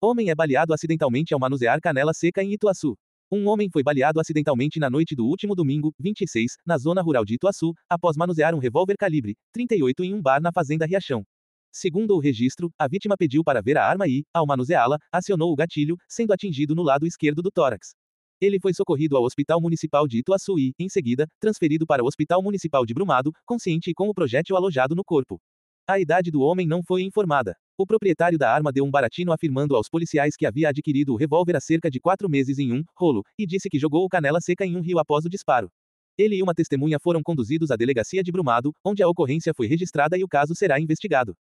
Homem é baleado acidentalmente ao manusear canela seca em Ituaçu. Um homem foi baleado acidentalmente na noite do último domingo, 26, na zona rural de Ituaçu, após manusear um revólver calibre 38 em um bar na fazenda Riachão. Segundo o registro, a vítima pediu para ver a arma e, ao manuseá-la, acionou o gatilho, sendo atingido no lado esquerdo do tórax. Ele foi socorrido ao Hospital Municipal de Ituaçu e, em seguida, transferido para o Hospital Municipal de Brumado, consciente e com o projétil alojado no corpo. A idade do homem não foi informada. O proprietário da arma deu um baratino afirmando aos policiais que havia adquirido o revólver há cerca de 4 meses em um rolo, e disse que jogou o canela seca em um rio após o disparo. Ele e uma testemunha foram conduzidos à delegacia de Brumado, onde a ocorrência foi registrada e o caso será investigado.